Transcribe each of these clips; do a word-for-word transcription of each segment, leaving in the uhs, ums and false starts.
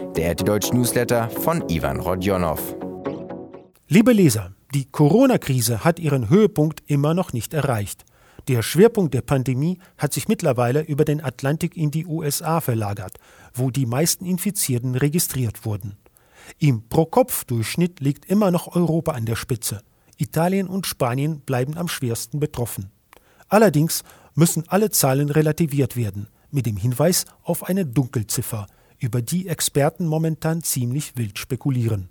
der R T Deutsch Newsletter von Ivan Rodionow. Liebe Leser, die Corona-Krise hat ihren Höhepunkt immer noch nicht erreicht. Der Schwerpunkt der Pandemie hat sich mittlerweile über den Atlantik in die U S A verlagert, wo die meisten Infizierten registriert wurden. Im Pro-Kopf-Durchschnitt liegt immer noch Europa an der Spitze. Italien und Spanien bleiben am schwersten betroffen. Allerdings müssen alle Zahlen relativiert werden, mit dem Hinweis auf eine Dunkelziffer, über die Experten momentan ziemlich wild spekulieren.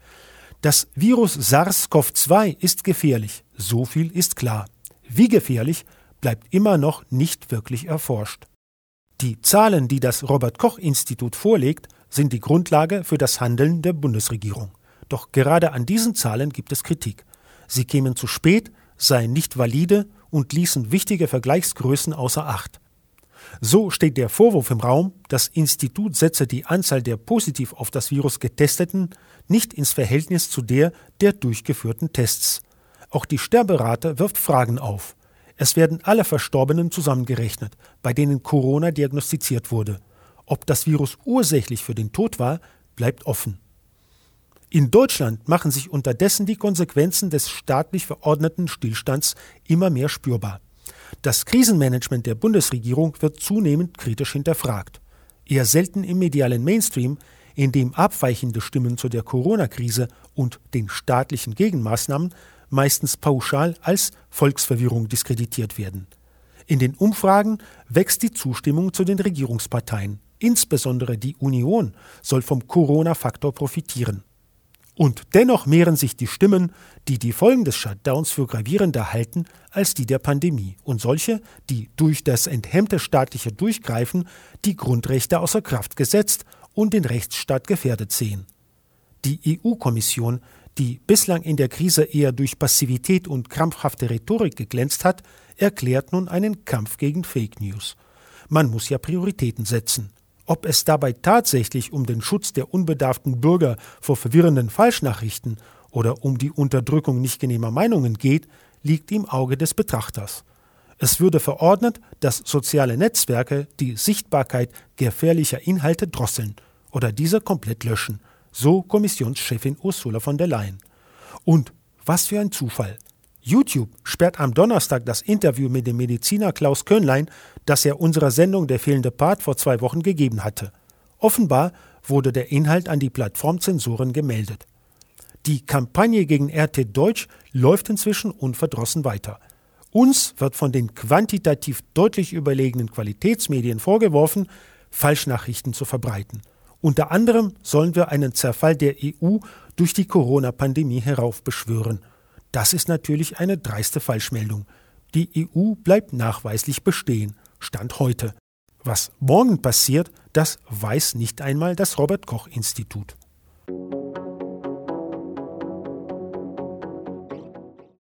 Das Virus SARS-CoV zwei ist gefährlich, so viel ist klar. Wie gefährlich, bleibt immer noch nicht wirklich erforscht. Die Zahlen, die das Robert-Koch-Institut vorlegt, sind die Grundlage für das Handeln der Bundesregierung. Doch gerade an diesen Zahlen gibt es Kritik. Sie kämen zu spät, seien nicht valide und ließen wichtige Vergleichsgrößen außer Acht. So steht der Vorwurf im Raum, das Institut setze die Anzahl der positiv auf das Virus Getesteten nicht ins Verhältnis zu der der durchgeführten Tests. Auch die Sterberate wirft Fragen auf. Es werden alle Verstorbenen zusammengerechnet, bei denen Corona diagnostiziert wurde. Ob das Virus ursächlich für den Tod war, bleibt offen. In Deutschland machen sich unterdessen die Konsequenzen des staatlich verordneten Stillstands immer mehr spürbar. Das Krisenmanagement der Bundesregierung wird zunehmend kritisch hinterfragt. Eher selten im medialen Mainstream, in dem abweichende Stimmen zu der Corona-Krise und den staatlichen Gegenmaßnahmen meistens pauschal als Volksverwirrung diskreditiert werden. In den Umfragen wächst die Zustimmung zu den Regierungsparteien. Insbesondere die Union soll vom Corona-Faktor profitieren. Und dennoch mehren sich die Stimmen, die die Folgen des Shutdowns für gravierender halten als die der Pandemie und solche, die durch das enthemmte staatliche Durchgreifen die Grundrechte außer Kraft gesetzt und den Rechtsstaat gefährdet sehen. Die E U-Kommission, die bislang in der Krise eher durch Passivität und krampfhafte Rhetorik geglänzt hat, erklärt nun einen Kampf gegen Fake News. Man muss ja Prioritäten setzen. Ob es dabei tatsächlich um den Schutz der unbedarften Bürger vor verwirrenden Falschnachrichten oder um die Unterdrückung nicht genehmer Meinungen geht, liegt im Auge des Betrachters. Es würde verordnet, dass soziale Netzwerke die Sichtbarkeit gefährlicher Inhalte drosseln oder diese komplett löschen, so Kommissionschefin Ursula von der Leyen. Und was für ein Zufall! YouTube sperrt am Donnerstag das Interview mit dem Mediziner Klaus Köhnlein, das er unserer Sendung Der fehlende Part vor zwei Wochen gegeben hatte. Offenbar wurde der Inhalt an die Plattformzensoren gemeldet. Die Kampagne gegen R T Deutsch läuft inzwischen unverdrossen weiter. Uns wird von den quantitativ deutlich überlegenen Qualitätsmedien vorgeworfen, Falschnachrichten zu verbreiten. Unter anderem sollen wir einen Zerfall der E U durch die Corona-Pandemie heraufbeschwören. Das ist natürlich eine dreiste Falschmeldung. Die E U bleibt nachweislich bestehen, Stand heute. Was morgen passiert, das weiß nicht einmal das Robert-Koch-Institut.